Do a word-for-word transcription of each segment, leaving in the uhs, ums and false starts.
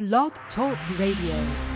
Blog Talk Radio.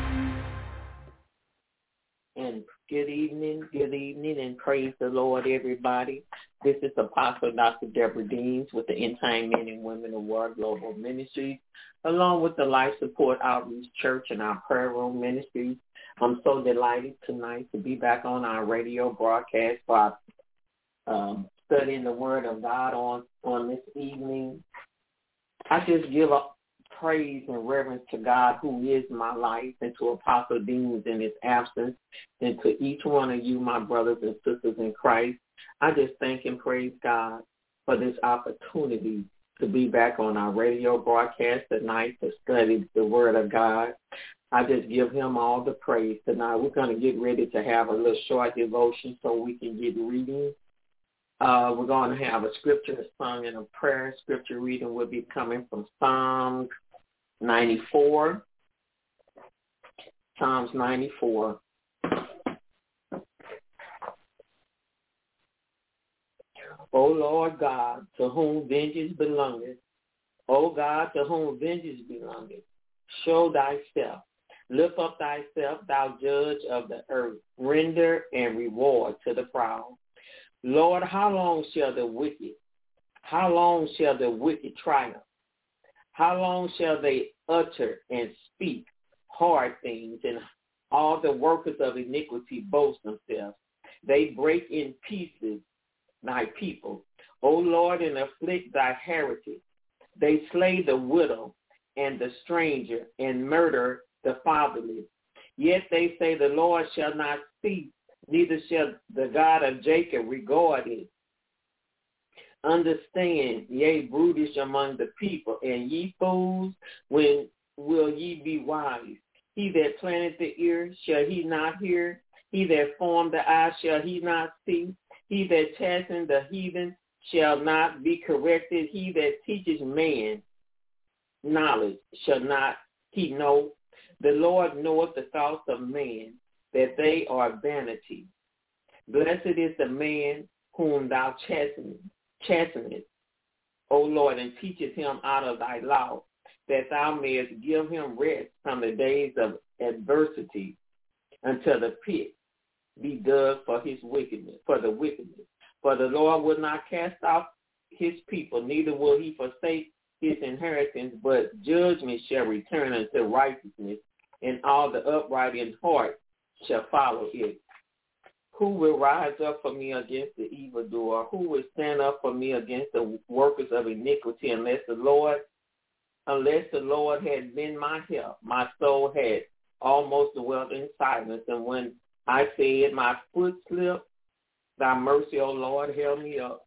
And good evening, good evening, and praise the Lord, everybody. This is Apostle Doctor Deborah Deans with the End Time Men and Women of War Global Ministries, along with the Life Support Outreach Church and our Prayer Room Ministries. I'm so delighted tonight to be back on our radio broadcast for our, um, studying the Word of God on, on this evening. I just give up praise and reverence to God, who is my life, and to Apostle Deans in his absence, and to each one of you, my brothers and sisters in Christ. I just thank and praise God for this opportunity to be back on our radio broadcast tonight to study the Word of God. I just give him all the praise tonight. We're going to get ready to have a little short devotion so we can get reading. Uh, we're going to have a scripture sung and a prayer. Scripture reading will be coming from Psalms ninety-four. Psalms ninety-four. O Lord God, to whom vengeance belongeth, O God, to whom vengeance belongeth, show thyself. Lift up thyself, thou judge of the earth. Render and reward to the proud. Lord, how long shall the wicked, how long shall the wicked triumph? How long shall they utter and speak hard things, and all the workers of iniquity boast themselves? They break in pieces thy people, O Lord, and afflict thy heritage. They slay the widow and the stranger, and murder the fatherless. Yet they say, the Lord shall not cease, neither shall the God of Jacob regard it. Understand, yea, brutish among the people, and ye fools, when will ye be wise? He that planted the ear, shall he not hear? He that formed the eye, shall he not see? He that chastened the heathen, shall not be corrected. He that teaches man knowledge, shall not he know? The Lord knoweth the thoughts of man, that they are vanity. Blessed is the man whom thou chastenest, chastenest, O Lord, and teacheth him out of thy law, that thou mayest give him rest from the days of adversity, until the pit be dug for his wickedness, for the wickedness. For the Lord will not cast off his people, neither will he forsake his inheritance, but judgment shall return unto righteousness, and all the upright in heart shall follow it. Who will rise up for me against the evildoer? Who will stand up for me against the workers of iniquity? Unless the Lord, unless the Lord had been my help, my soul had almost dwelt in silence. And when I said my foot slipped, thy mercy, O Lord, held me up.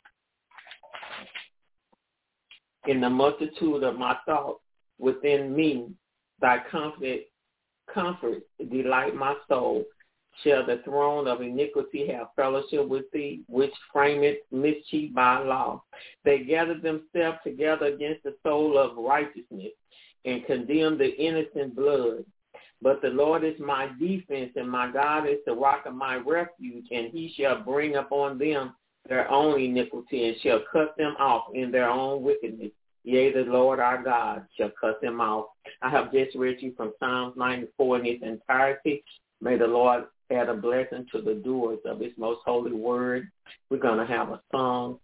In the multitude of my thoughts within me, thy comfort, comfort delight my soul. Shall the throne of iniquity have fellowship with thee, which frameth mischief by law? They gather themselves together against the soul of righteousness, and condemn the innocent blood. But the Lord is my defense, and my God is the rock of my refuge, and he shall bring upon them their own iniquity, and shall cut them off in their own wickedness. Yea, the Lord our God shall cut them off. I have just read you from Psalms ninety-four in its entirety. May the Lord add a blessing to the doers of his most holy word. We're going to have a song.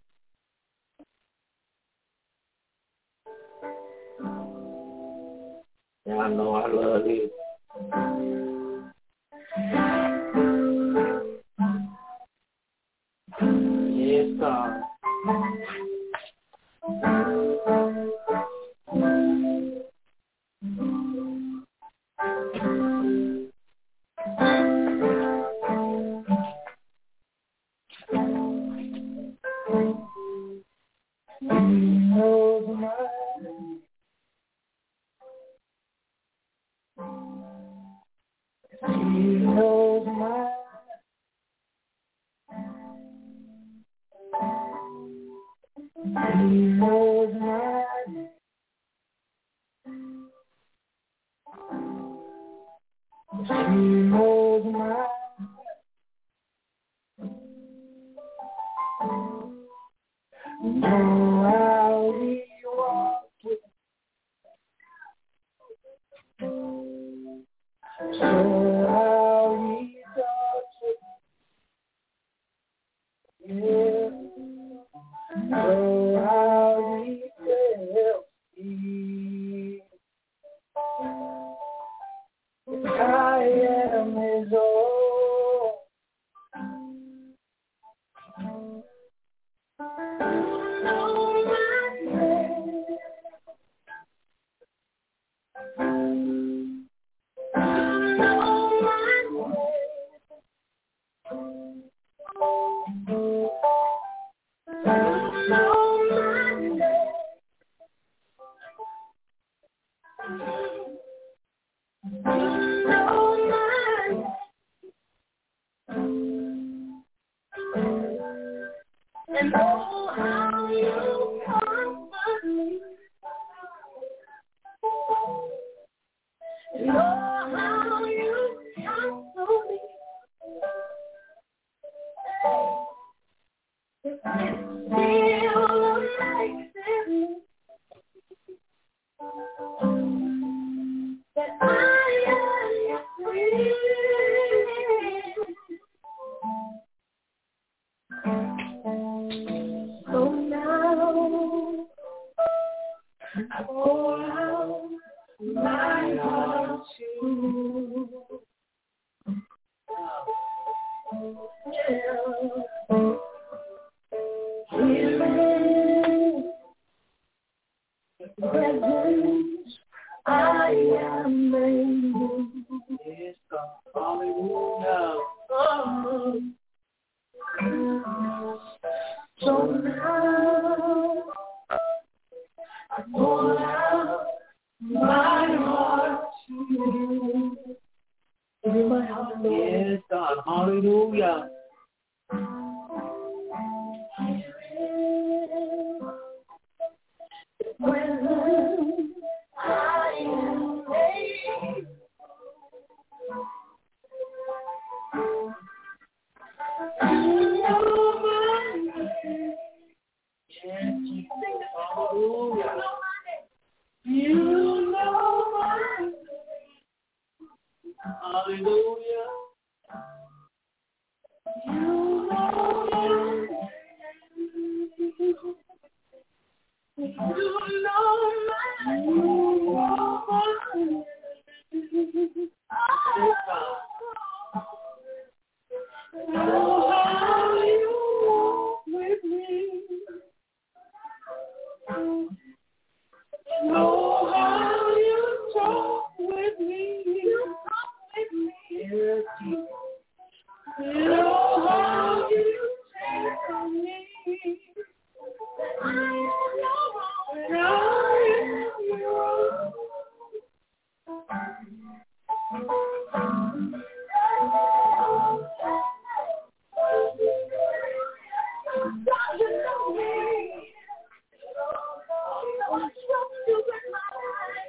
Yeah, I know I love it. Yes, God. So how he touches, yeah. So how he tells me I am his own. And oh, how you comfort me. And oh, how you counsel me. It still amazes that I am your friend. So now I pour out my heart to you. Yeah. Here in the presence I am made. Yes, God. Hallelujah. Oh. So now I pour out my heart to you. Give me my heart, Lord. Yes, God. Hallelujah. When I am made, you know my name. Yes, Jesus. Hallelujah. You know my name. Hallelujah. You know my name. You know my name. Know how you walk with me. Know how you talk with me. You talk with me. Yes, Jesus. Know how you take on me. I am your own. I am your own. God, you know me. I trust you with my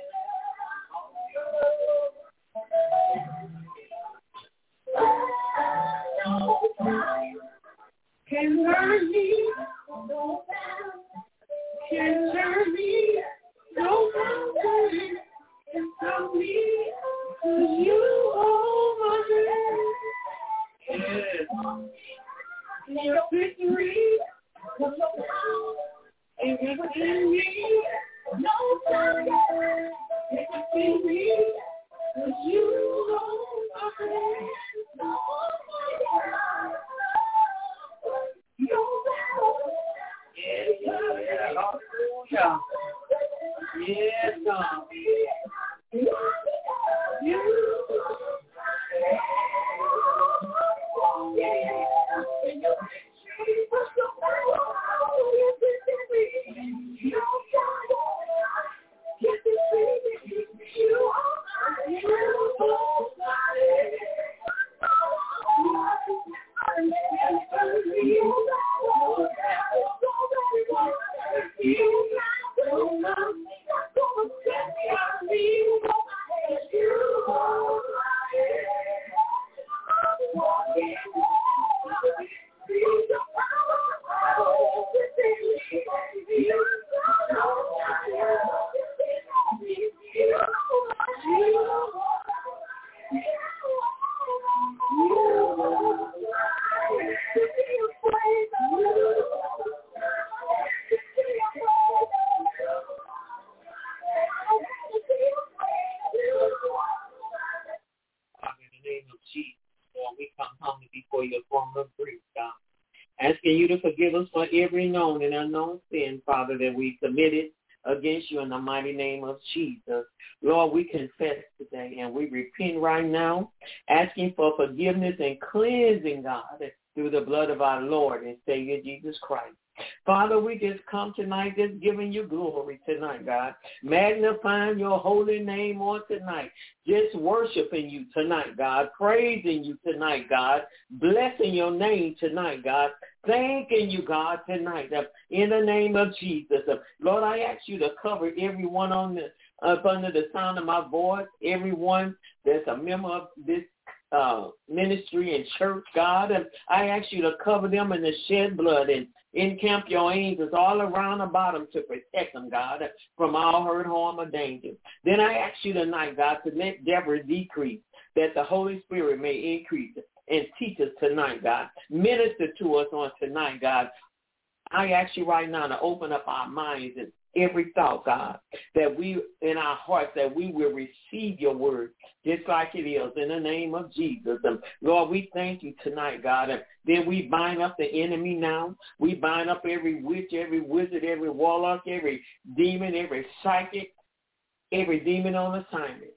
life. Can turn me, no mountain. Can turn me, no mountain. Can stop me, 'cause you hold my hand. Yes. Your victory, no power, is within me. No time can defeat me, 'cause you hold my hand. No fire. Yes, hallelujah. Yes, God. You. before your throne of grace, God. Asking you to forgive us for every known and unknown sin, Father, that we committed against you in the mighty name of Jesus. Lord, we confess today and we repent right now, asking for forgiveness and cleansing, God, through the blood of our Lord and Savior Jesus Christ. Father, we just come tonight just giving you glory tonight, God. Magnifying your holy name on tonight. Just worshiping you tonight, God. Praising you tonight, God. Blessing your name tonight, God. Thanking you, God, tonight. In the name of Jesus. Lord, I ask you to cover everyone on the, up under the sound of my voice. Everyone that's a member of this uh, ministry and church, God. And I ask you to cover them in the shed blood and encamp your angels all around about them to protect them, God, from all hurt, harm, or danger. Then I ask you tonight, God, to let Deborah decrease, that the Holy Spirit may increase and teach us tonight, God. Minister to us on tonight, God. I ask you right now to open up our minds and every thought, God, that we, in our hearts, that we will receive your word just like it is in the name of Jesus. And Lord, we thank you tonight, God. And then we bind up the enemy now. We bind up every witch, every wizard, every warlock, every demon, every psychic, every demon on assignment,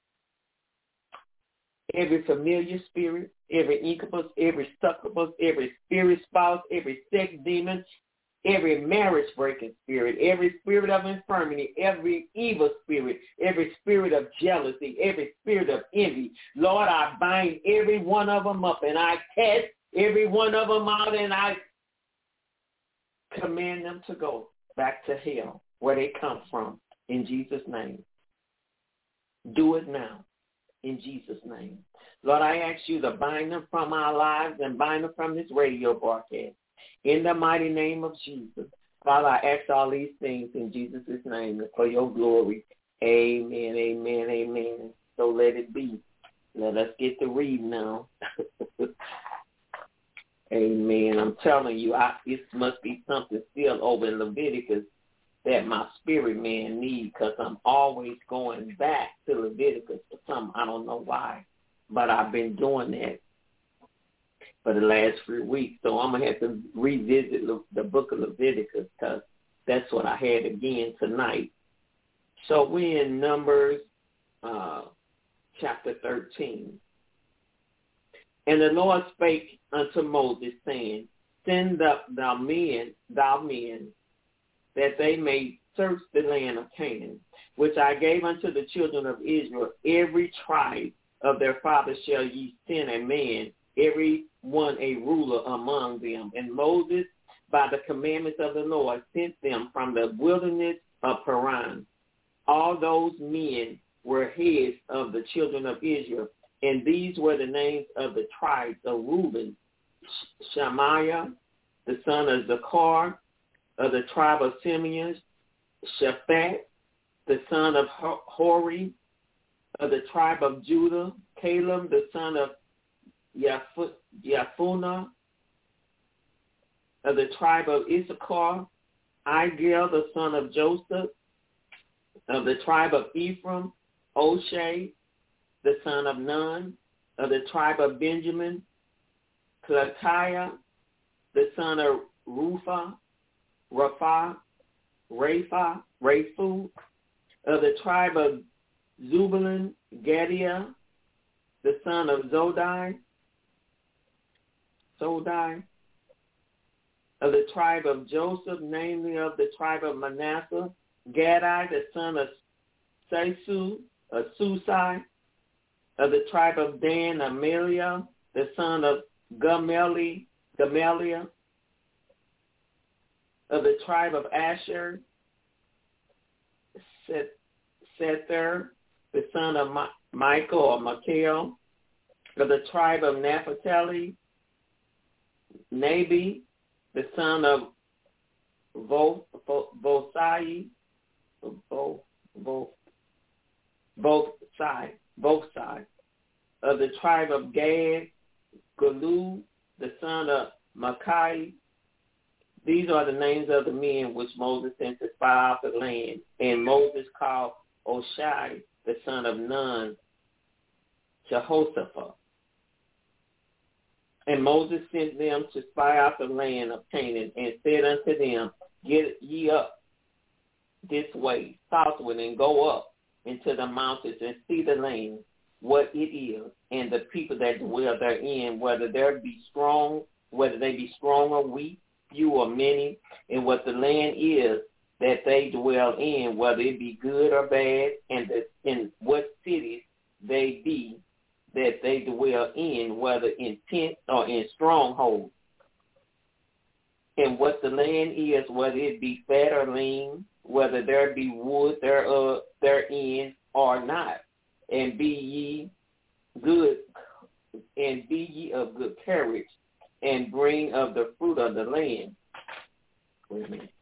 every familiar spirit, every incubus, every succubus, every spirit spouse, every sex demon, every marriage-breaking spirit, every spirit of infirmity, every evil spirit, every spirit of jealousy, every spirit of envy. Lord, I bind every one of them up, and I cast every one of them out, and I command them to go back to hell where they come from, in Jesus' name. Do it now, in Jesus' name. Lord, I ask you to bind them from our lives and bind them from this radio broadcast. In the mighty name of Jesus. Father, I ask all these things in Jesus' name and for your glory. Amen, amen, amen. So let it be. Let us get to read now. Amen. I'm telling you, I, it must be something still over in Leviticus that my spirit man needs, because I'm always going back to Leviticus for something. I don't know why, but I've been doing that for the last few weeks. So I'm going to have to revisit Le- the book of Leviticus, because that's what I had again tonight. So we're in Numbers uh, chapter thirteen. And the Lord spake unto Moses, saying, Send up thou men, thou men, that they may search the land of Canaan, which I gave unto the children of Israel. Every tribe of their fathers shall ye send a man, every one a ruler among them. And Moses, by the commandments of the Lord, sent them from the wilderness of Paran. All those men were heads of the children of Israel, and these were the names of the tribes of Reuben: Shemaiah, the son of Zachar, of the tribe of Simeon; Shaphat, the son of Hori, of the tribe of Judah; Caleb, the son of Jephunneh, of the tribe of Issachar; Igel, the son of Joseph, of the tribe of Ephraim; Oshai, the son of Nun, of the tribe of Benjamin; Pelatiah, the son of Ruphah, Rapha, Rapha, Raphu, of the tribe of Zebulun; Gadiah, the son of Zodai, Zodai, of the tribe of Joseph, namely of the tribe of Manasseh; Gadai, the son of Sesu, of Susai, of the tribe of Dan; Ameliah, the son of Gamali, Gamaliel, of the tribe of Asher; Sether, the son of Ma- Michael or Michael, of the tribe of Naphtali; Nabi, the son of Vo- Vo- Vosai, Vo- Vo- Vosai, Vosai, of the tribe of Gad; Galu, the son of Makai. These are the names of the men which Moses sent to spy out the land. And Moses called Oshai, the son of Nun, Jehoshaphat. And Moses sent them to spy out the land of Canaan, and said unto them, Get ye up this way, southward, and go up into the mountains, and see the land, what it is, and the people that dwell therein, whether there be strong, whether they be strong or weak, few or many, and what the land is that they dwell in, whether it be good or bad, and the, in what cities they be that they dwell in, whether in tents or in strongholds, and what the land is, whether it be fat or lean, whether there be wood thereof therein or not, and be ye good, and be ye of good courage, and bring of the fruit of the land. Wait a minute.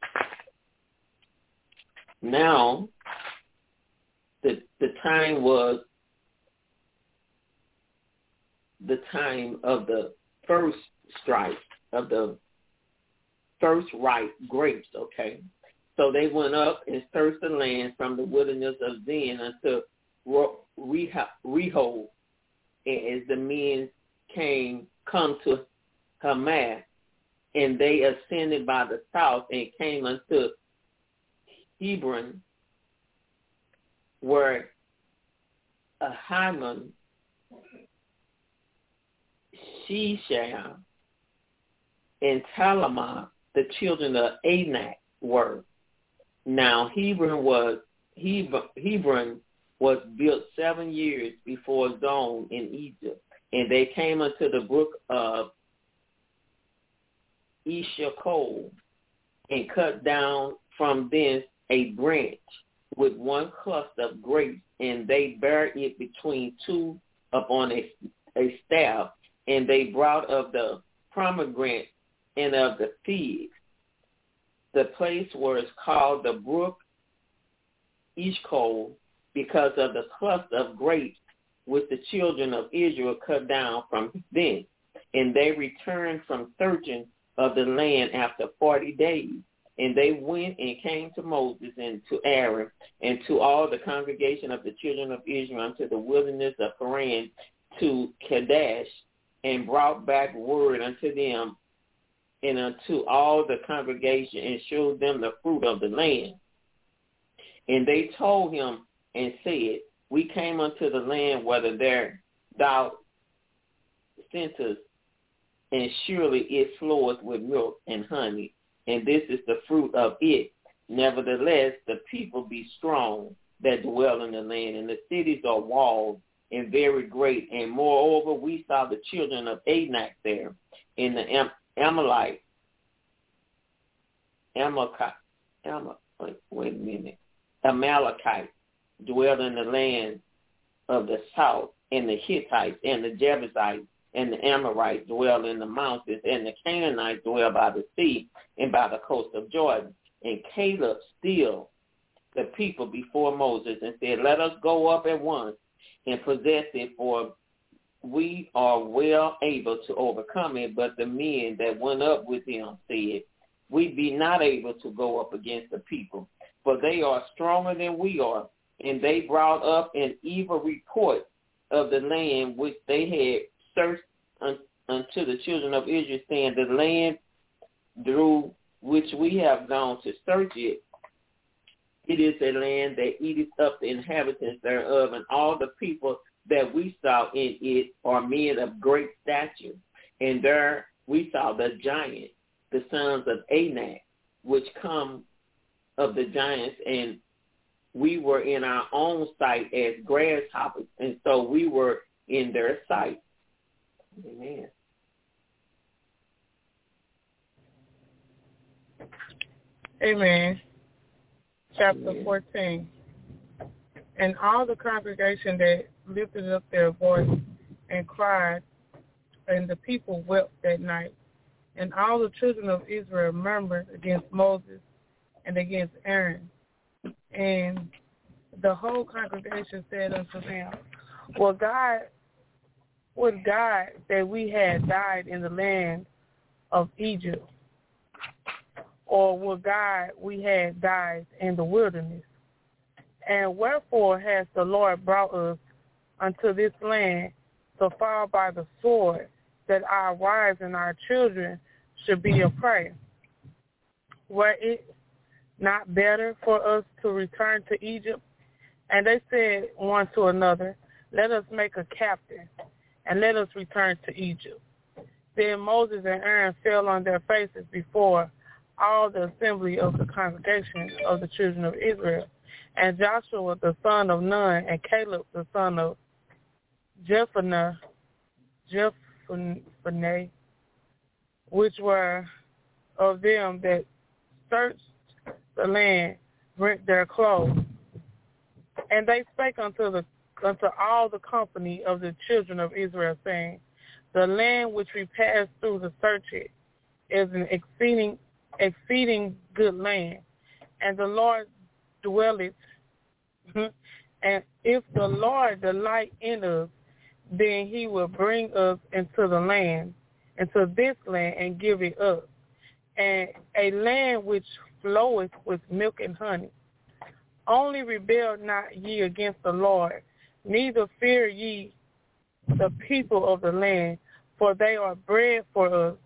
Now, the the time was the time of the first strike, of the first ripe grapes, okay? So they went up and searched the land from the wilderness of Zin unto Rehob, and as the men came, come to Hamath, and they ascended by the south and came unto Hebron, where Ahiman, Shishah, and Talamah, the children of Anak, were. Now Hebron was Hebron was built seven years before Zon in Egypt, and they came unto the brook of Eshcol, and cut down from thence a branch with one cluster of grapes, and they bare it between two upon a, a staff, and they brought of the pomegranate and of the figs. The place was called the brook Eshcol, because of the cluster of grapes which the children of Israel cut down from thence. And they returned from searching of the land after forty days. And they went and came to Moses and to Aaron and to all the congregation of the children of Israel unto the wilderness of Paran to Kadesh, and brought back word unto them and unto all the congregation, and showed them the fruit of the land. And they told him and said, We came unto the land whether there thou sentest, and surely it floweth with milk and honey, and this is the fruit of it. Nevertheless, the people be strong that dwell in the land, and the cities are walled and very great. And moreover, we saw the children of Anak there, in the Am- Amalite, Amalekite, Amal, wait, wait a minute, Amalekite, dwell in the land of the south, and the Hittites and the Jebusites and the Amorites dwell in the mountains, and the Canaanites dwell by the sea and by the coast of Jordan. And Caleb stilled the people before Moses and said, Let us go up at once and possess it, for we are well able to overcome it. But the men that went up with him said, We be not able to go up against the people, for they are stronger than we are. And they brought up an evil report of the land which they had searched un, unto the children of Israel, saying, The land through which we have gone to search it, it is a land that eateth up the inhabitants thereof, and all the people that we saw in it are men of great stature. And there we saw the giants, the sons of Anak, which come of the giants, and we were in our own sight as grasshoppers, and so we were in their sight. Amen. Amen. Chapter Amen. fourteen. And all the congregation that lifted up their voice and cried, and the people wept that night. And all the children of Israel murmured against Moses and against Aaron. And the whole congregation said unto them, Well, God, would God that we had died in the land of Egypt, or would God we had died in the wilderness? And wherefore has the Lord brought us unto this land to fall by the sword that our wives and our children should be a prey. Were it not better for us to return to Egypt? And they said one to another, let us make a captain, and let us return to Egypt. Then Moses and Aaron fell on their faces before all the assembly of the congregation of the children of Israel. And Joshua the son of Nun and Caleb the son of Jephunneh, Jephunneh, which were of them that searched the land, rent their clothes. And they spake unto the unto all the company of the children of Israel, saying, the land which we passed through to search it is an exceeding exceeding good land, and the Lord dwelleth. And if the Lord delight in us, then he will bring us into the land, into this land, and give it us, and a land which floweth with milk and honey. Only rebel not ye against the Lord, neither fear ye the people of the land, for they are bread for us.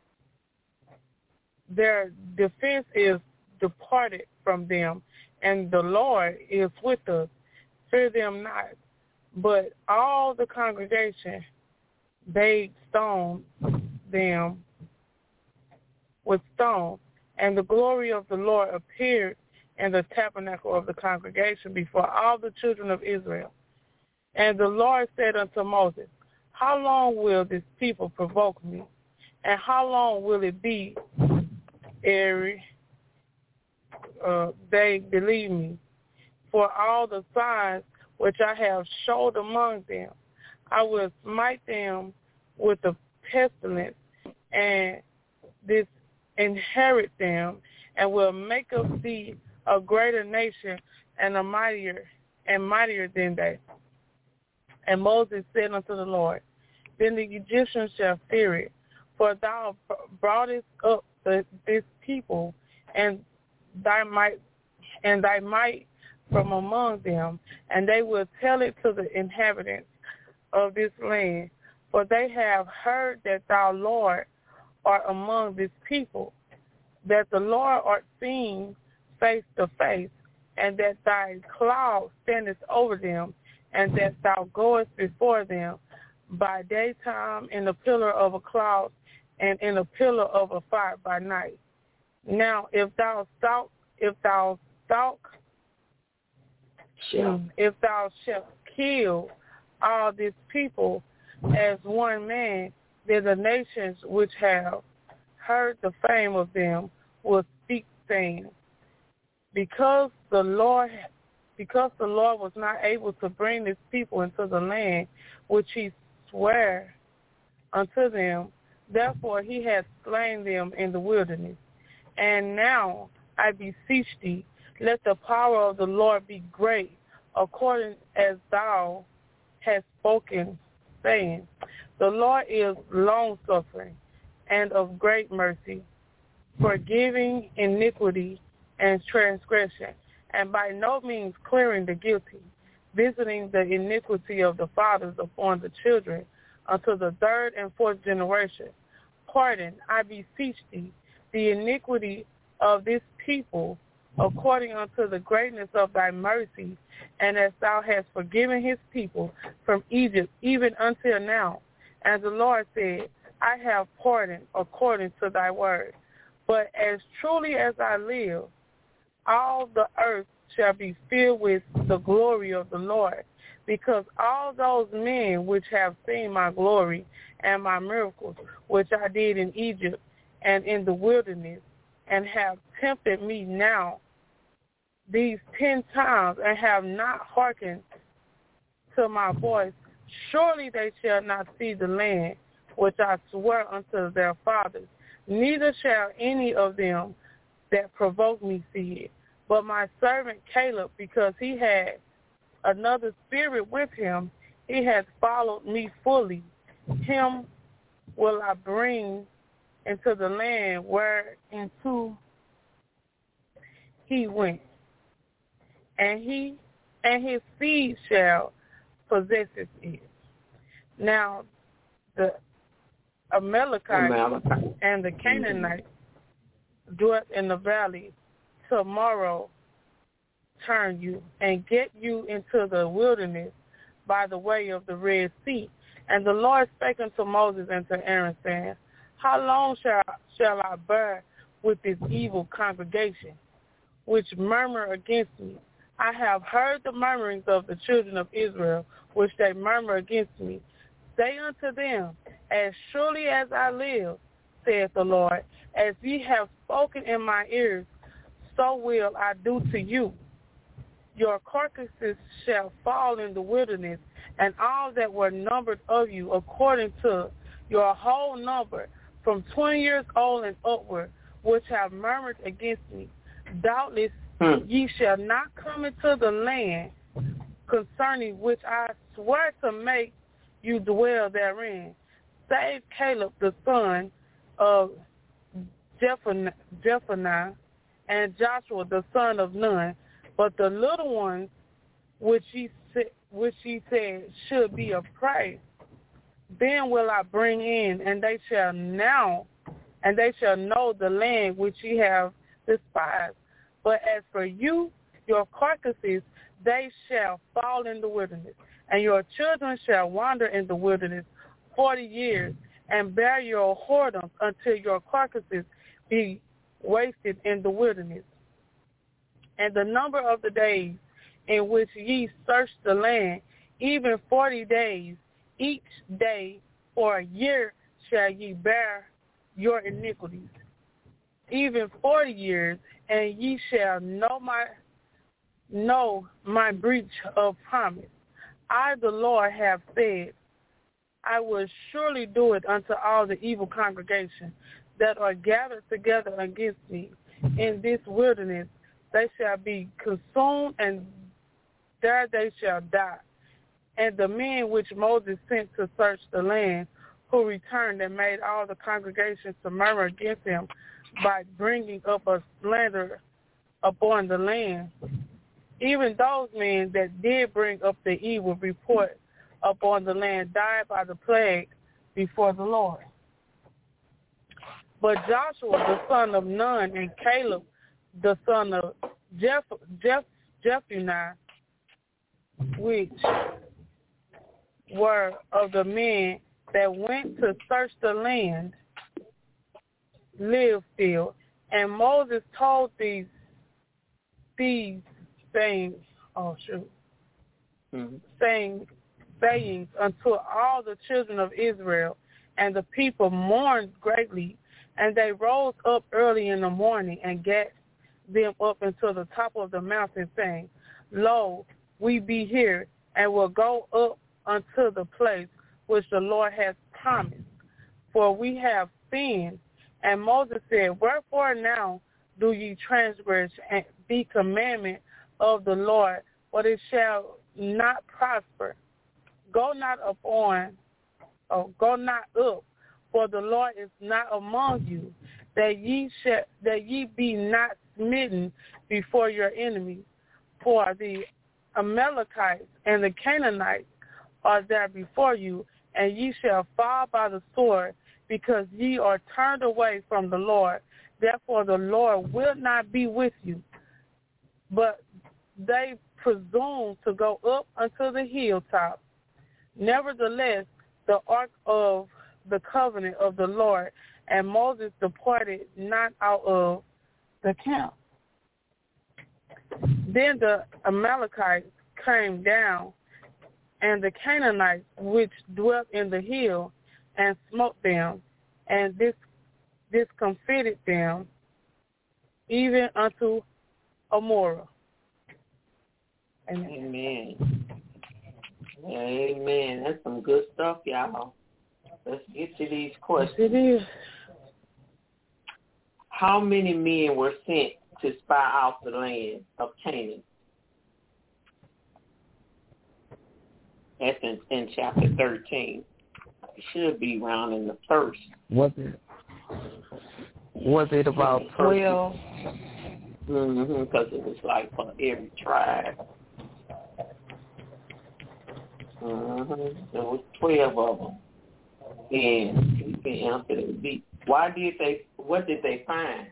Their defense is departed from them, and the Lord is with us. Fear them not. But all the congregation, they stoned them with stones, and the glory of the Lord appeared in the tabernacle of the congregation before all the children of Israel. And the Lord said unto Moses, how long will this people provoke me? And how long will it be ere uh, they believe me? For all the signs which I have showed among them, I will smite them with the pestilence, and disinherit them, and will make of thee a greater nation and a mightier and mightier than they. And Moses said unto the Lord, then the Egyptians shall fear it, for thou broughtest up the, this people, and thy might and thy might from among them, and they will tell it to the inhabitants of this land, for they have heard that thou, Lord, art among this people, that the Lord art seen face to face, and that thy cloud standeth over them, and that thou goest before them by daytime in a pillar of a cloud, and in a pillar of a fire by night. Now, if thou stalk, if thou stalk, sure. if thou shalt kill all these people as one man, then the nations which have heard the fame of them will speak, saying, because the Lord, because the Lord was not able to bring this people into the land which he sware unto them, therefore he hath slain them in the wilderness. And now I beseech thee, let the power of the Lord be great, according as thou hast spoken, saying, the Lord is long-suffering and of great mercy, forgiving iniquity and transgression, and by no means clearing the guilty, visiting the iniquity of the fathers upon the children unto the third and fourth generation. Pardon, I beseech thee, the iniquity of this people, according unto the greatness of thy mercy, and as thou hast forgiven his people from Egypt even until now. And the Lord said, I have pardoned according to thy word. But as truly as I live, all the earth shall be filled with the glory of the Lord, because all those men which have seen my glory and my miracles, which I did in Egypt and in the wilderness, and have tempted me now these ten times, and have not hearkened to my voice, surely they shall not see the land which I swear unto their fathers, neither shall any of them that provoke me see it. But my servant Caleb, because he had another spirit with him, he has followed me fully. Him will I bring into the land whereinto he went, and he and his seed shall possess it. Now the Amalekites Amalekite. and the Canaanites mm-hmm. dwelt in the valley. Tomorrow turn you and get you into the wilderness by the way of the Red Sea. And the Lord spake unto Moses and to Aaron, saying, How long shall, shall I bear with this evil congregation, which murmur against me? I have heard the murmurings of the children of Israel, which they murmur against me. Say unto them, As surely as I live, saith the Lord, as ye have spoken in my ears, so will I do to you. Your carcasses shall fall in the wilderness, and all that were numbered of you, according to your whole number, from twenty years old and upward, which have murmured against me. Doubtless hmm. ye shall not come into the land concerning which I swear to make you dwell therein, save Caleb the son of Jephunneh and Joshua the son of Nun. But the little ones which he said, which he said should be of prey, then will I bring in, and they shall now, and they shall know the land which ye have despised. But as for you, your carcasses, they shall fall in the wilderness, and your children shall wander in the wilderness forty years, and bear your whoredoms until your carcasses be wasted in the wilderness. And the number of the days in which ye search the land, even forty days, each day for a year shall ye bear your iniquities, even forty years, and ye shall know my know my breach of promise. I, the Lord, have said, I will surely do it unto all the evil congregation that are gathered together against me in this wilderness. They shall be consumed, and there they shall die. And the men which Moses sent to search the land, who returned and made all the congregations to murmur against him by bringing up a slander upon the land, even those men that did bring up the evil report upon the land died by the plague before the Lord. But Joshua the son of Nun and Caleb the son of Jeff, Jeff, Jephunneh, which were of the men that went to search the land, live still. And Moses told these these things, oh shoot, mm-hmm. saying, sayings unto all the children of Israel, and the people mourned greatly, and they rose up early in the morning and gat them up into the top of the mountain, saying, Lo, we be here, and will go up unto the place which the Lord has promised, for we have sinned. And Moses said, Wherefore now do ye transgress the commandment of the Lord, but it shall not prosper. Go not upon, or go not up, for the Lord is not among you, that ye shall, that ye be not smitten before your enemies. For the Amalekites and the Canaanites are there before you, and ye shall fall by the sword, because ye are turned away from the Lord. Therefore the Lord will not be with you. But they presume to go up unto the hilltop. Nevertheless, the ark of the covenant of the Lord, and Moses departed not out of the camp. Then the Amalekites came down, and the Canaanites which dwelt in the hill, and smote them, and this discomfited them, even unto Amorah. Amen. Amen. Amen. That's some good stuff, y'all. Let's get to these questions. It is. How many men were sent to spy out the land of Canaan? That's in, in chapter thirteen. It should be around in the first. Was it? Was it about twelve? Mm-hmm, because it was like for every tribe. Mm-hmm. There was twelve of them. And can answer that. Be why did they? What did they find?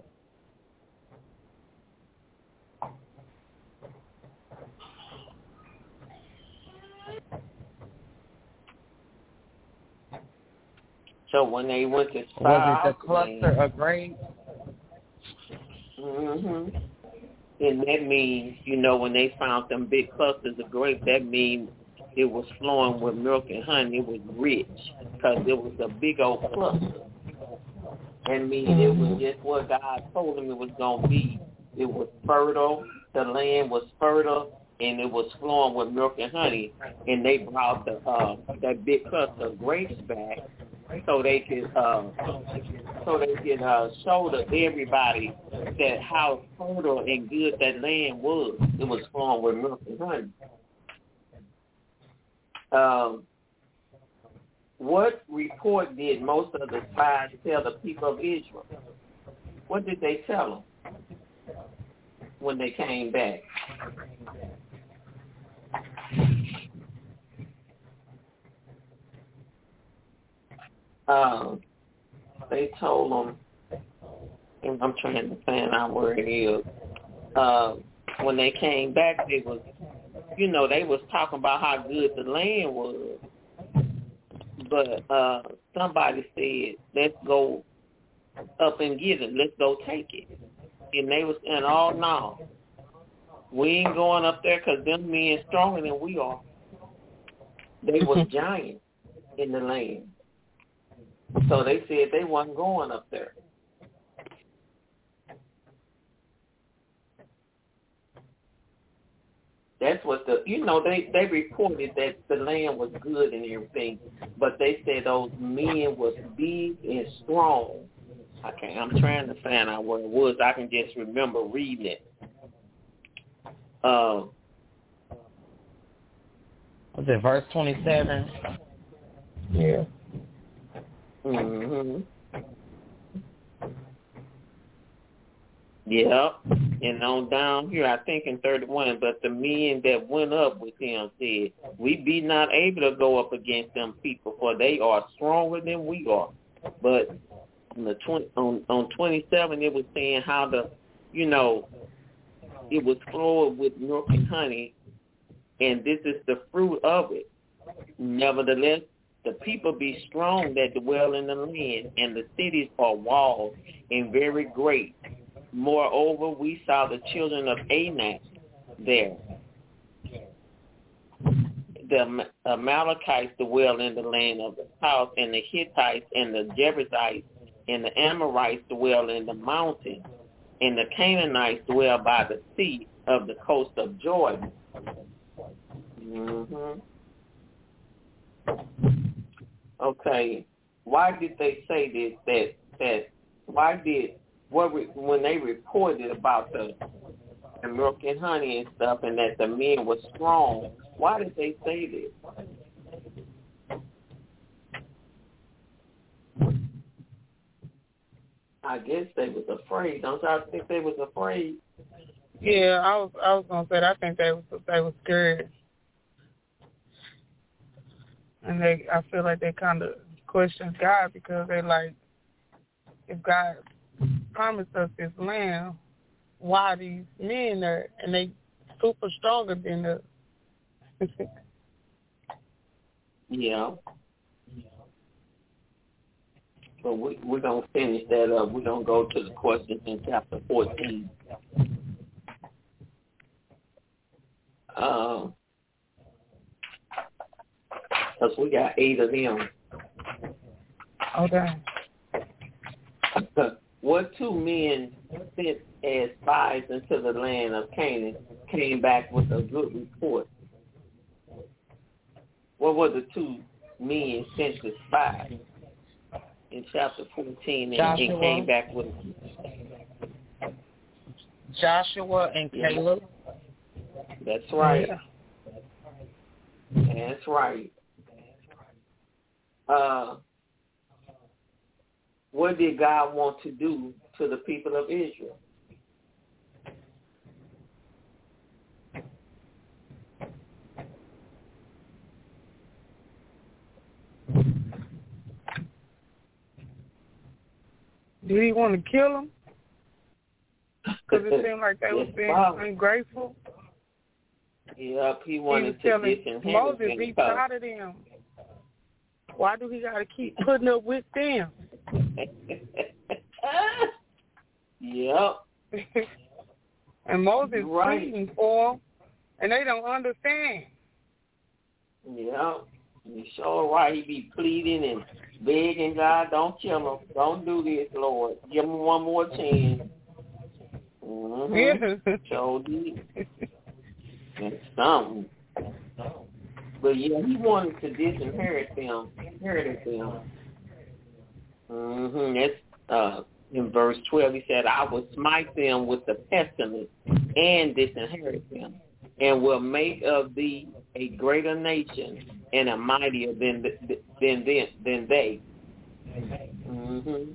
So when they went to spy, was it the cluster of grapes? Mm-hmm. And that means, you know, when they found them big clusters of grapes, that means it was flowing with milk and honey. It was rich because it was a big old cluster. That means mm-hmm. it was just what God told them it was going to be. It was fertile. The land was fertile, and it was flowing with milk and honey. And they brought the uh, that big cluster of grapes back so they could uh, so they could uh, show to everybody that how fertile and good that land was. It was flowing with milk and honey. Um, what report did most of the spies tell the people of Israel? What did they tell them when they came back? Uh, they told them, and I'm trying to find out where it is. Uh, when they came back, they was, you know, they was talking about how good the land was. But uh, somebody said, let's go up and get it. Let's go take it. And they was saying, oh, no. We ain't going up there because them men stronger than we are. They was giants in the land. So they said they wasn't going up there. That's what the, you know, they, they reported that the land was good and everything, but they said those men was big and strong. I can't, I'm trying to find out where it was. I can just remember reading it. Uh, was it verse twenty-seven? Yeah. Mm-hmm. Yeah, and on down here, I think in thirty-one, but the men that went up with him said, we be not able to go up against them people, for they are stronger than we are. But on the twenty, on, on twenty-seven, it was saying how the, you know, it was flowing with milk and honey, and this is the fruit of it. Nevertheless, the people be strong that dwell in the land, and the cities are walled and very great. Moreover, we saw the children of Anak there. The Amalekites dwell in the land of the south, and the Hittites and the Jebusites and the Amorites dwell in the mountains, and the Canaanites dwell by the sea of the coast of Jordan. Mm-hmm. Okay, why did they say this? That that why did what re, when they reported about the, the milk and honey and stuff, and that the men were strong? Why did they say this? I guess they was afraid. Don't y'all think they was afraid? Yeah, I was. I was gonna say that I think they was. They was scared, and they. I feel like they kind of questioned God because they like, if God promised us this land, why are these men there? And they super stronger than us. Yeah. But we, we're going to finish that up. We're going to go to the questions in chapter fourteen. Because uh, we got eight of them. Okay. What two men sent as spies into the land of Canaan came back with a good report? What were the two men sent to spy in chapter fourteen and, and came back with? Joshua and Caleb. That's right. That's right. Uh, what did God want to do to the people of Israel? Did he want to kill him? Because it seemed like they were being probably ungrateful. Yep, he wanted he was to disinherit Moses, them. be proud of them. Why do he got to keep putting up with them? Yep. And Moses right. pleading for them, and they don't understand. Yeah, you sure right. He be pleading and begging God, don't kill him. Don't do this, Lord. Give him one more chance. Mm-hmm. Yeah. Sure did. That's something. But yeah, he wanted to disinherit them, inherit them. Mm-hmm. That's uh, in verse twelve. He said, I will smite them with the pestilence and disinherit them, and will make of thee a greater nation and a mightier than than than, than they. Mm-hmm.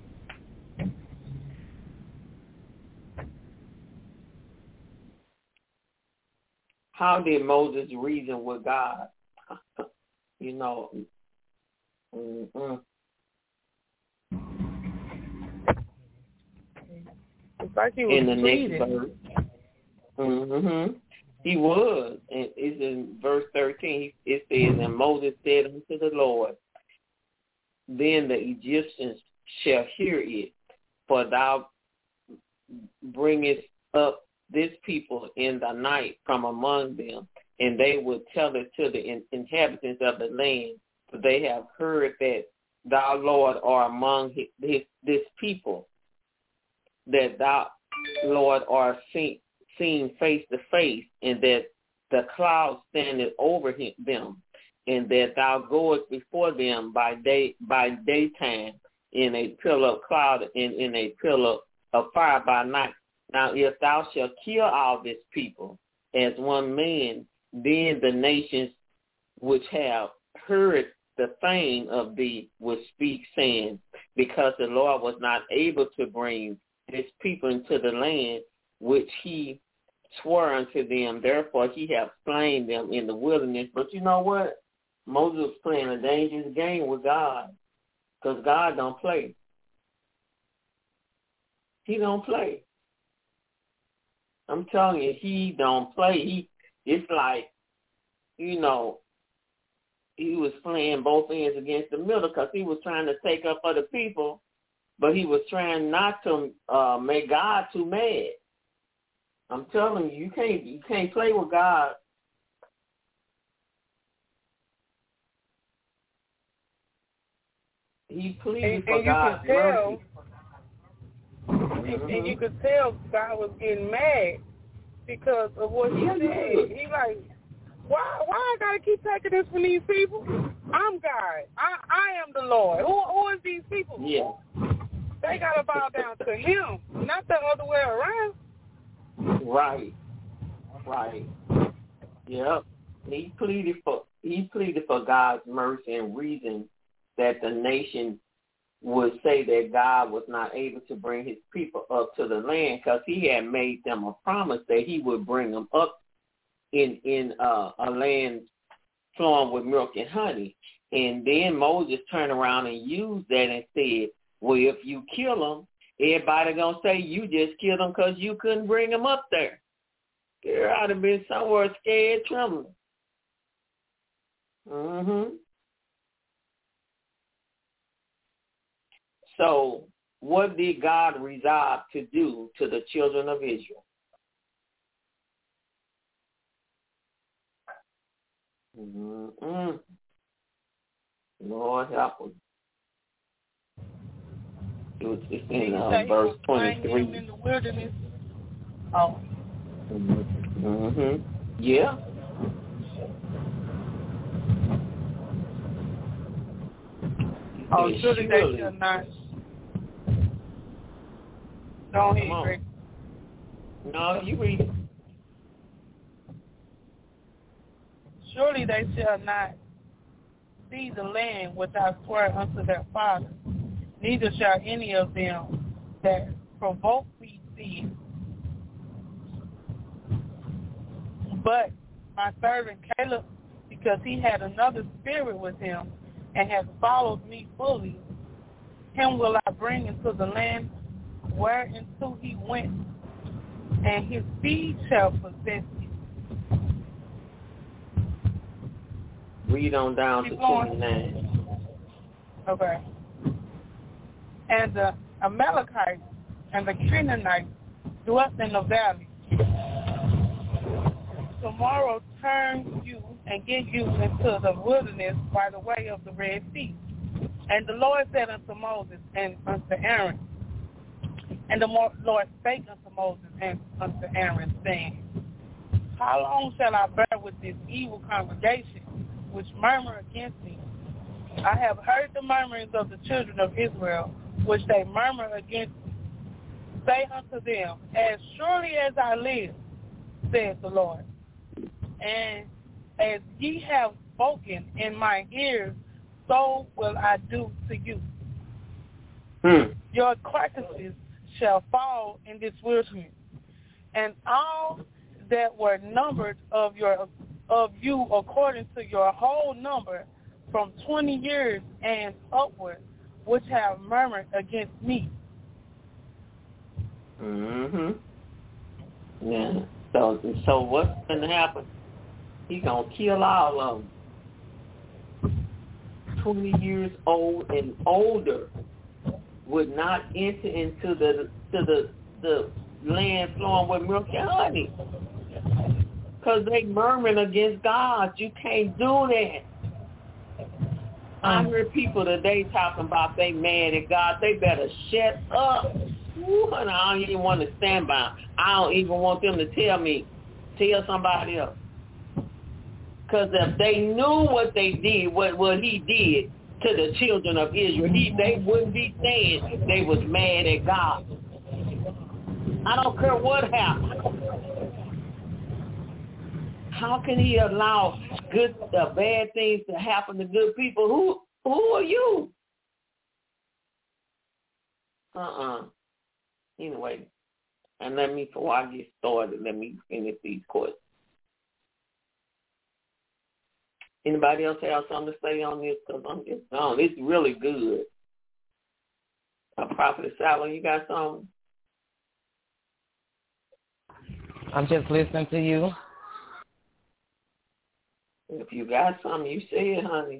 How did Moses reason with God? you know. Mm-hmm. It's like he was in the pleading. next verse. Mm-hmm. He was. And it's in verse thirteen. It says, and Moses said unto the Lord, then the Egyptians shall hear it, for thou bringest up this people in the night from among them, and they will tell it to the in- inhabitants of the land, for they have heard that thou, Lord, art among his, his, this people, that thou, Lord, art seen, seen face to face, and that the cloud standeth over him, them, and that thou goest before them by day by daytime in a pillar of cloud and in a pillar of fire by night. Now, if thou shalt kill all this people as one man, then the nations which have heard the fame of thee will speak, saying, because the Lord was not able to bring this people into the land which he swore unto them, therefore he hath slain them in the wilderness. But you know what? Moses was playing a dangerous game with God, because God don't play. He don't play. I'm telling you, he don't play. He, it's like, you know, he was playing both ends against the middle, because he was trying to take up other people, but he was trying not to uh, make God too mad. I'm telling you, you can't you can't play with God. He pleaded and, for and you God's could tell, mercy. And, and you could tell God was getting mad because of what he said. He like, why why I gotta keep taking this from these people? I'm God. I I am the Lord. Who who is these people? Yeah. They gotta bow down to him, not the other way around. Right. Right. Yep. He pleaded for he pleaded for God's mercy and reason that the nation would say that God was not able to bring his people up to the land, because he had made them a promise that he would bring them up in in uh, a land flowing with milk and honey. And then Moses turned around and used that and said, well, if you kill them, everybody going to say you just killed them because you couldn't bring them up there. There ought to been somewhere scared, trembling. Mm-hmm. So what did God resolve to do to the children of Israel? Mm-mm. Lord help them. It was just in uh, verse twenty-three. In the wilderness. Oh. Mm-hmm. Yeah. Oh, surely they shall not. Go ahead, Greg. No, you read it. Surely they shall not see the land which I swear unto their fathers, neither shall any of them that provoke me see it. But my servant Caleb, because he had another spirit with him and has followed me fully, him will I bring into the land whereinto he went, and his seed shall possess it. Read on down Keep to going. twenty-nine. Okay. And the Amalekites and the Canaanites dwelt in the valley. Tomorrow turn you and get you into the wilderness by the way of the Red Sea. And the Lord said unto Moses and unto Aaron, and the Lord spake unto Moses and unto Aaron, saying, how long shall I bear with this evil congregation which murmur against me? I have heard the murmurings of the children of Israel, which they murmur against me. Say unto them, as surely as I live, saith the Lord, and as ye have spoken in my ears, so will I do to you. Hmm. Your carcasses shall fall in this wilderness, and all that were numbered of your of you according to your whole number, from twenty years and upward, which have murmured against me. Mm-hmm. Yeah. So, so what's going to happen? He's going to kill all of them. twenty years old and older would not enter into the to the the land flowing with milk and honey, because they murmuring against God. You can't do that. I hear people today talking about they mad at God. They better shut up. Ooh, and I don't even want to stand by. I don't even want them to tell me. Tell somebody else. Because if they knew what they did, what, what he did to the children of Israel, he, they wouldn't be saying they was mad at God. I don't care what happened. How can he allow good, uh, bad things to happen to good people? Who, who are you? Uh-uh. Anyway, and let me, before I get started, let me finish these questions. Anybody else have something to say on this? Because I'm just gone. It's really good. Uh, Prophet Sally, you got something? I'm just listening to you. If you got something, you say it, honey.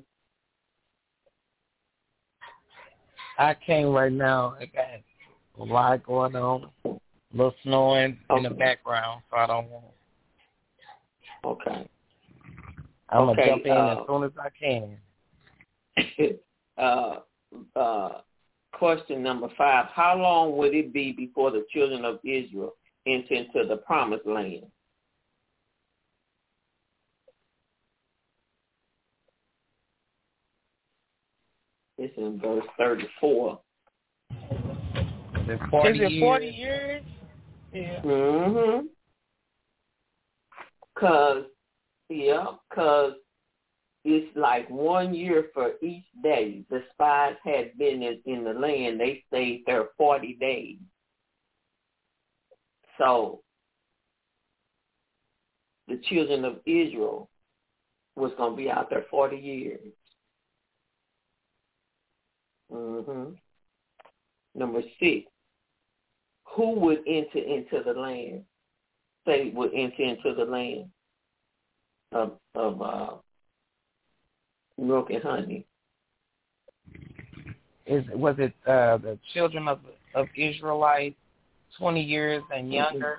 I can't right now. I got a lot going on. A little snoring okay. in the background, so I don't want. Okay. I'm okay, going to jump in uh, as soon as I can. uh, uh, question number five. How long would it be before the children of Israel enter into the promised land? It's in verse thirty-four. Is it forty, Is it years? forty years? Yeah. Mm-hmm. Because, yeah, because it's like one year for each day. The spies had been in, in the land. They stayed there forty days. So the children of Israel was going to be out there forty years. Mm-hmm. Number six, who would enter into the land? Say would enter into the land of, of uh, milk and honey. Is was it uh, the children of of Israelites, twenty years and younger?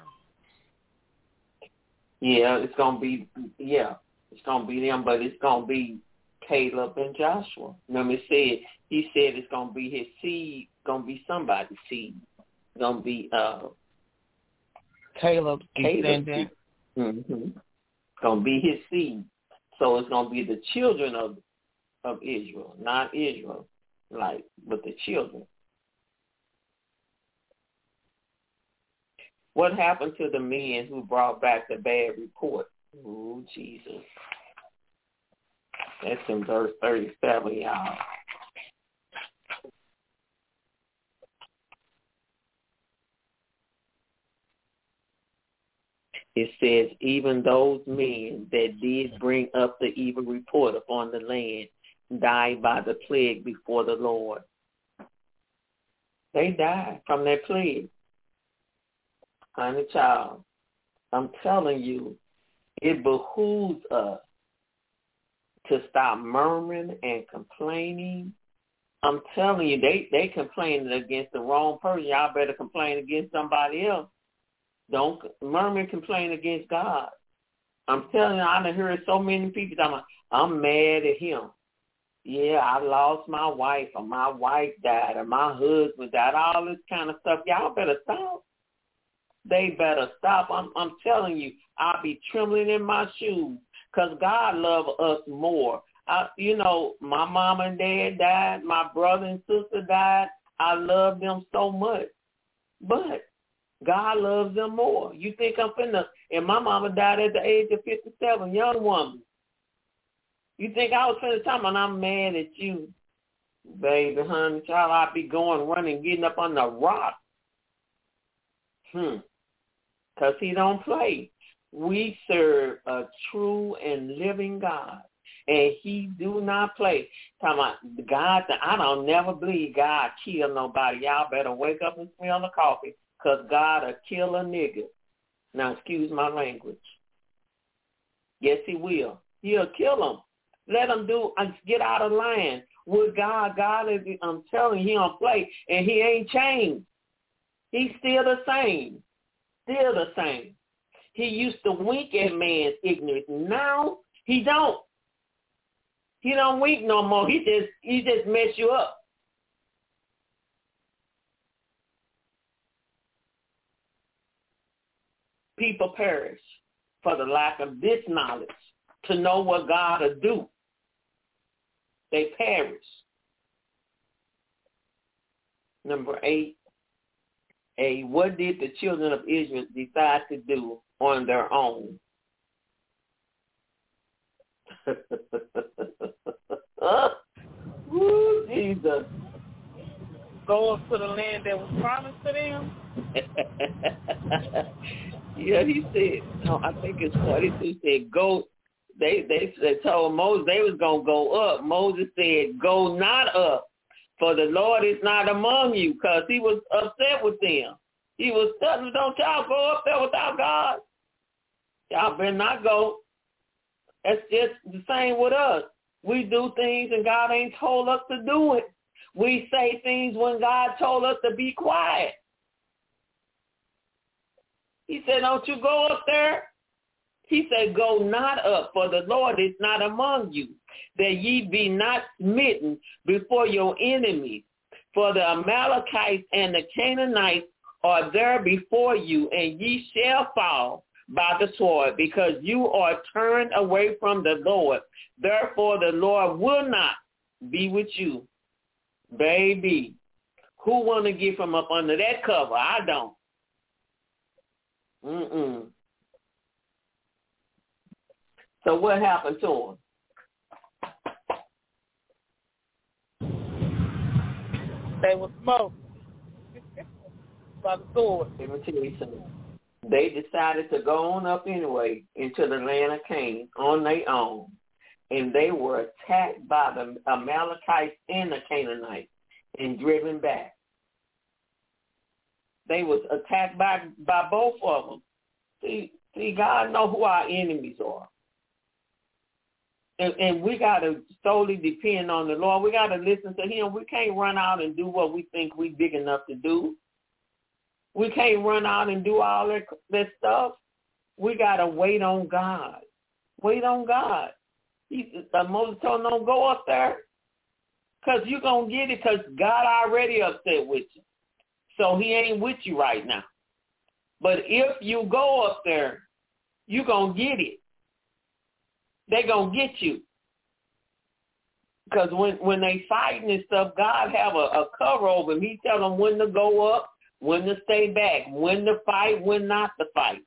Yeah, it's gonna be yeah, it's gonna be them, but it's gonna be Caleb and Joshua. Remember, it said he said it's gonna be his seed, gonna be somebody's seed, gonna be uh Caleb's Caleb's descendant. Mm-hmm. Gonna be his seed. So it's gonna be the children of of Israel, not Israel, like but the children. What happened to the men who brought back the bad report? Ooh, Jesus. That's in verse thirty-seven, y'all. It says, even those men that did bring up the evil report upon the land died by the plague before the Lord. They died from that plague. Honey child, I'm telling you, it behooves us to stop murmuring and complaining. I'm telling you, they, they complaining against the wrong person. Y'all better complain against somebody else. Don't murmur and complain against God. I'm telling you, I done heard so many people talking, I'm mad at him. Yeah, I lost my wife, or my wife died, or my husband died, all this kind of stuff. Y'all better stop. They better stop. I'm, I'm telling you, I'll be trembling in my shoes because God loves us more. I, you know, my mom and dad died. My brother and sister died. I love them so much. But God loves them more. You think I'm finna, and my mama died at the age of fifty-seven, young woman. You think I was finna tell me I'm mad at you? Baby, honey, child, I'd be going, running, getting up on the rock. Hmm. Because he don't play. We serve a true and living God, and he do not play. Talking about God, I don't never believe God kill nobody. Y'all better wake up and smell the coffee, because God will kill a nigga. Now, excuse my language. Yes, he will. He'll kill them. Let him do, uh, get out of line. With God, God is, I'm telling you, he don't play, and he ain't changed. He's still the same. Still the same. He used to wink at man's ignorance. Now he don't. He don't wink no more. He just he just mess you up. People perish for the lack of this knowledge to know what God will do. They perish. Number eight. A, what did the children of Israel decide to do on their own? Ooh, Jesus. Go up to the land that was promised to them? Yeah, he said, no, I think it's forty-two, said go. They, they, they told Moses they was going to go up. Moses said, go not up. For the Lord is not among you, because he was upset with them. He was telling them, don't y'all go up there without God. Y'all better not go. That's just the same with us. We do things and God ain't told us to do it. We say things when God told us to be quiet. He said, don't you go up there? He said, go not up, for the Lord is not among you, that ye be not smitten before your enemies. For the Amalekites and the Canaanites are there before you, and ye shall fall by the sword, because you are turned away from the Lord. Therefore the Lord will not be with you. Baby, who want to get from up under that cover? I don't. Mm-mm. So what happened to them? They were smoked by the sword. Let me tell you something. They decided to go on up anyway into the land of Canaan on their own. And they were attacked by the Amalekites and the Canaanites and driven back. They was attacked by, by both of them. See, see, God knows who our enemies are. And, and we got to solely depend on the Lord. We got to listen to him. We can't run out and do what we think we big enough to do. We can't run out and do all that, that stuff. We got to wait on God. Wait on God. He, uh, Moses told him, don't go up there, because you're going to get it, because God already upset with you. So he ain't with you right now. But if you go up there, you're going to get it. They're going to get you. Because when, when they fighting and stuff, God have a, a cover over them. He tell them when to go up, when to stay back, when to fight, when not to fight.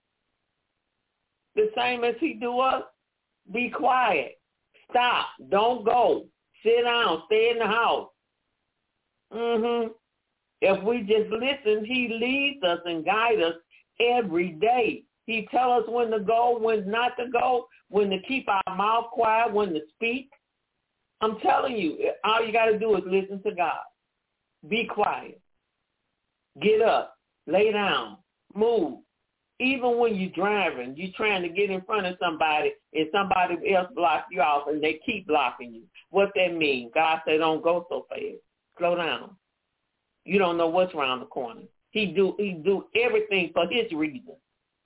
The same as he do us. Be quiet. Stop. Don't go. Sit down. Stay in the house. Mm-hmm. If we just listen, he leads us and guides us every day. He tell us when to go, when not to go, when to keep our mouth quiet, when to speak. I'm telling you, all you got to do is listen to God. Be quiet. Get up, lay down, move. Even when you're driving, you're trying to get in front of somebody and somebody else blocks you off and they keep blocking you. What that means? God said don't go so fast. Slow down. You don't know what's around the corner. He do he do everything for his reason.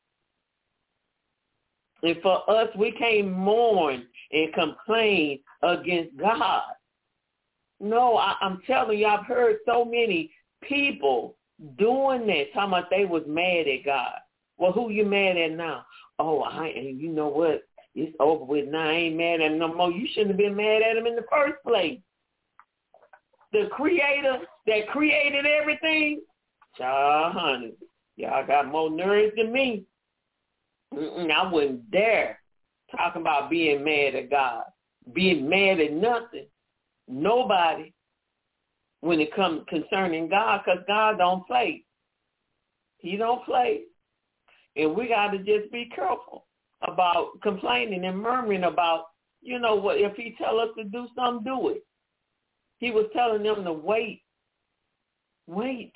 And for us, we can't mourn and complain against God. No, I, I'm telling you, I've heard so many people doing that, talking about they was mad at God. Well, who you mad at now? Oh, I and you know what? It's over with now. I ain't mad at him no more. You shouldn't have been mad at him in the first place. The creator that created everything, child, honey, y'all got more nerves than me. Mm-mm, I wouldn't dare talk about being mad at God, being mad at nothing, nobody when it comes concerning God, because God don't play. He don't play. And we got to just be careful about complaining and murmuring about, you know, what if he tell us to do something, do it. He was telling them to wait. Wait.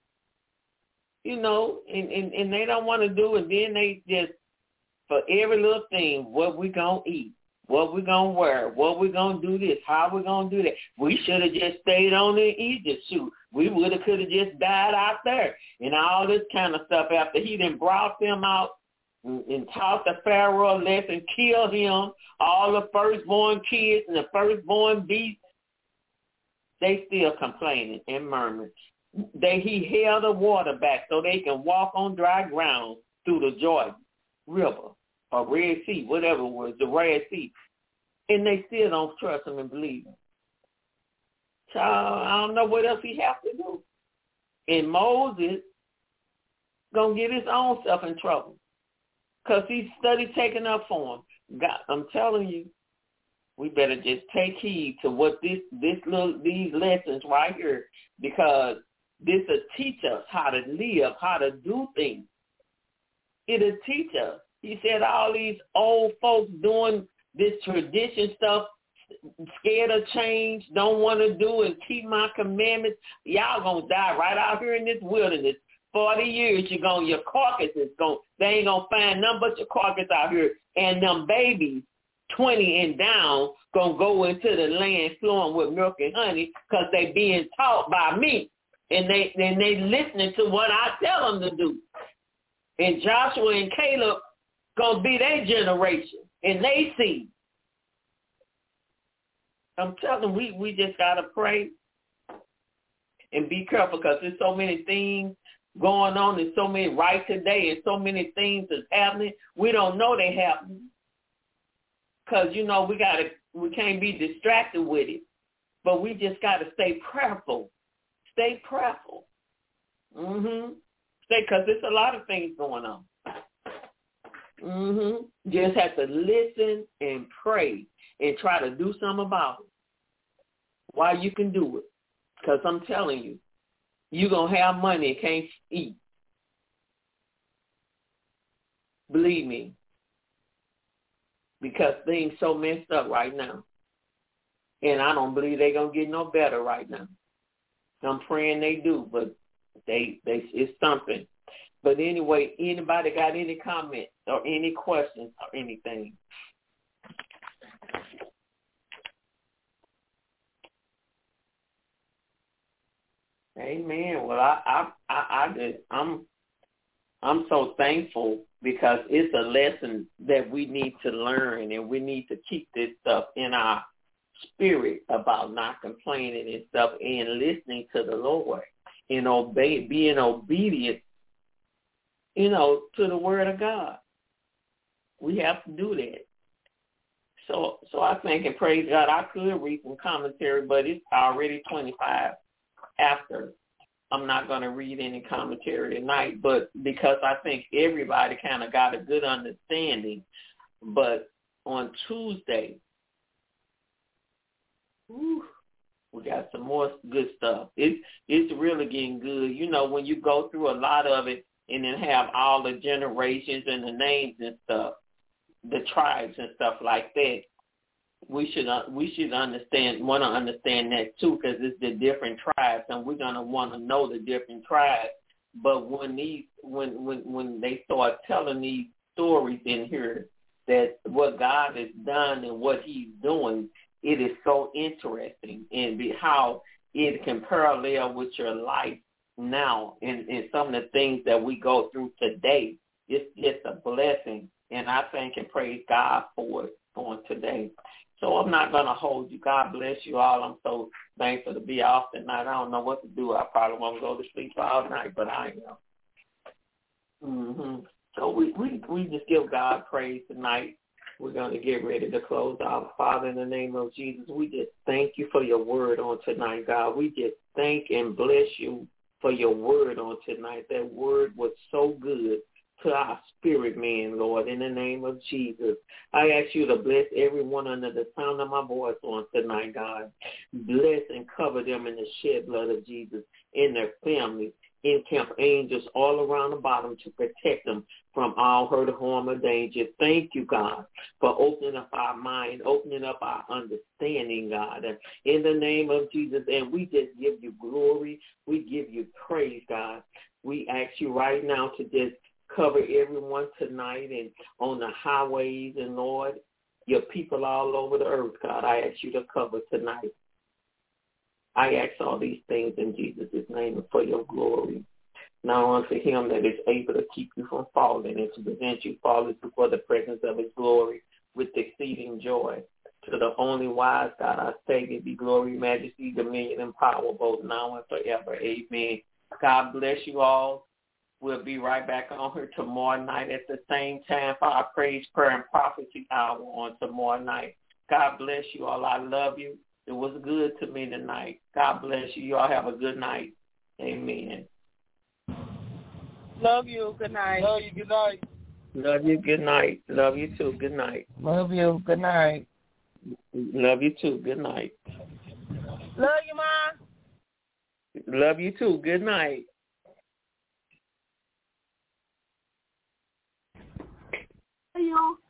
You know, and, and, and they don't want to do it. Then they just, for every little thing, what we going to eat, what we going to wear, what we going to do this, how we going to do that. We should have just stayed on in Egypt. Shoot, we would have, could have just died out there and all this kind of stuff after he done brought them out and, and taught the Pharaoh a lesson, killed him, all the firstborn kids and the firstborn beasts. They still complaining and murmuring. They, he held the water back so they can walk on dry ground through the Jordan River or Red Sea, whatever it was, the Red Sea. And they still don't trust him and believe him. Child, I don't know what else he has to do. And Moses going to get his own self in trouble because he studied taking up for him. God, I'm telling you, we better just take heed to what this, this little, these lessons right here, because this will teach us how to live, how to do things. It'll teach us. He said all these old folks doing this tradition stuff, scared of change, don't want to do and keep my commandments. Y'all going to die right out here in this wilderness. forty years, you're going, your carcass is going, they ain't going to find nothing but your carcass out here. And them babies, twenty and down, going to go into the land flowing with milk and honey because they being taught by me. And they, and they listening to what I tell them to do. And Joshua and Caleb going to be their generation. And they see. I'm telling them, we, we just got to pray and be careful because there's so many things going on. There's so many right today and so many things that's happening. We don't know they're happening because, you know, we got to, we can't be distracted with it. But we just got to stay prayerful. Stay prayerful. Mm-hmm. Stay, because there's a lot of things going on. Mm-hmm. Just have to listen and pray and try to do something about it while you can do it. Because I'm telling you, you're going to have money and can't eat. Believe me. Because things so messed up right now. And I don't believe they're going to get no better right now. I'm praying they do, but they, they it's something. But anyway, anybody got any comments or any questions or anything? Amen. Well, I, I, I, I just, I'm, I'm so thankful because it's a lesson that we need to learn, and we need to keep this stuff in our spirit about not complaining and stuff, and listening to the Lord and obey, being obedient, you know, to the word of God. We have to do that. So, so I thank and praise God. I could read some commentary, but it's already twenty-five after. I'm not going to read any commentary tonight, but because I think everybody kind of got a good understanding. But on Tuesday, whew, we got some more good stuff. It's it's really getting good. You know, when you go through a lot of it and then have all the generations and the names and stuff, the tribes and stuff like that, we should uh, we should understand, want to understand that too, because it's the different tribes, and we're going to want to know the different tribes But when these, when when when they start telling these stories in here, that what God has done and what He's doing, it is so interesting, and be how it can parallel with your life now, and, and some of the things that we go through today. It's just a blessing, and I thank and praise God for it on today. So I'm not going to hold you. God bless you all. I'm so thankful to be off tonight. I don't know what to do. I probably won't go to sleep all night, but I am. Mm-hmm. So we, we, we just give God praise tonight. We're going to get ready to close out. Father, in the name of Jesus, we just thank you for your word on tonight, God. We just thank and bless you for your word on tonight. That word was so good to our spirit, man, Lord, in the name of Jesus. I ask you to bless everyone under the sound of my voice on tonight, God. Bless and cover them in the shed blood of Jesus, in their families. Encamp angels all around the bottom to protect them from all hurt, harm, or danger. Thank you, God, for opening up our mind, opening up our understanding, God, in the name of Jesus. And we just give you glory. We give you praise, God. We ask you right now to just cover everyone tonight and on the highways, and, Lord, your people all over the earth, God. I ask you to cover tonight. I ask all these things in Jesus' name and for your glory. Now unto him that is able to keep you from falling and to present you faultless before the presence of his glory with exceeding joy. To the only wise God, our Savior, be glory, majesty, dominion, and power, both now and forever. Amen. God bless you all. We'll be right back on here tomorrow night at the same time for our praise, prayer, and prophecy hour on tomorrow night. God bless you all. I love you. It was good to me tonight. God bless you. You all have a good night. Amen. Love you. Good night. Love you. Good night. Love you. Good night. Love you too. Good night. Love you. Good night. Love you too. Good night. Love you, Mom. Love you too. Good night. Hey, y'all.